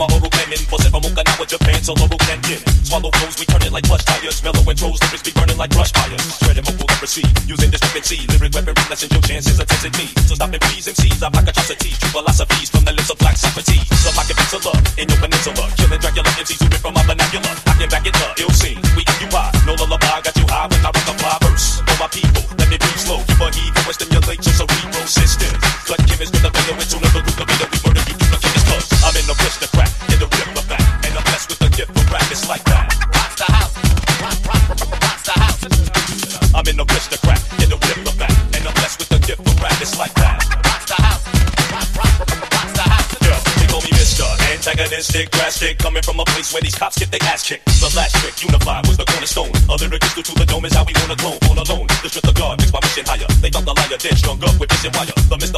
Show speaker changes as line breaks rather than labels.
Mahoro Canyon, Pacific Okinawa, Japan, Soloru Canyon. Swallow flows, we turn it like plush tires. Mellow intros, lyrics be burning like brush fires. Shredding vocal leprosy, using discrepancy. Lyric weaponry, lessen your chances of testing me. So stop it, please, MCs, I'm like atrocities. True philosophies from the lips of black Socrates. So I can pizza love in your peninsula. Killing Dracula, MCs who rip from my vernacular. I can back it up, ill scene, we occupy. No lullaby, got you high when I rock a fly verse. For my people, let me breathe slow. Keep a heat, and stimulate your cerebral system. Cut chemist with a veil, with tune of the root of it, we murder you, the king is close. I'm in the push to crack, in the rip of back. And I'm blessed with the gift of rap, it's like that. Rocks the house, rocks the house. I'm in the push to crack, in the rip of back. And I'm blessed with the gift of rap, it's like that. Rocks the house, rocks the house. Yeah, they call me Mr. Antagonistic, drastic, coming from a place where these cops get their ass kicked. The last trick, unified, was the cornerstone. A lyric is to the dome is how we wanna clone, all alone. The strength of God makes my mission higher. They thought the liar dead, strung up with vision wire. The